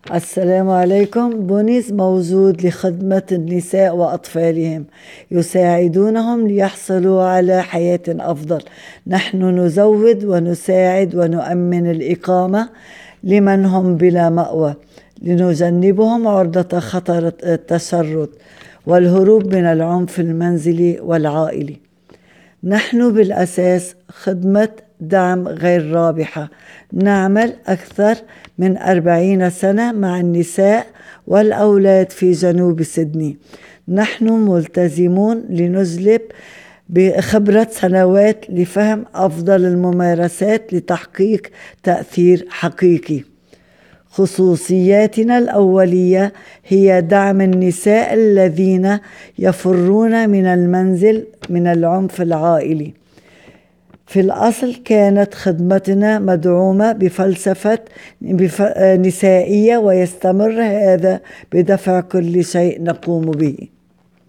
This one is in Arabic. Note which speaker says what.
Speaker 1: السلام عليكم. بونيس موجود لخدمة النساء وأطفالهم، يساعدونهم ليحصلوا على حياة أفضل. نحن نزود ونساعد ونؤمن الإقامة لمن هم بلا مأوى، لنجنبهم عرضة خطر التشرد والهروب من العنف المنزلي والعائلي. نحن بالأساس خدمة دعم غير رابحة، نعمل أكثر من 40 سنة مع النساء والأولاد في جنوب سيدني. نحن ملتزمون لنجلب بخبرة سنوات لفهم أفضل الممارسات لتحقيق تأثير حقيقي. خصوصياتنا الأولية هي دعم النساء الذين يفرون من المنزل من العنف العائلي. في الأصل كانت خدمتنا مدعومة بفلسفة نسائية، ويستمر هذا بدفع كل شيء نقوم به.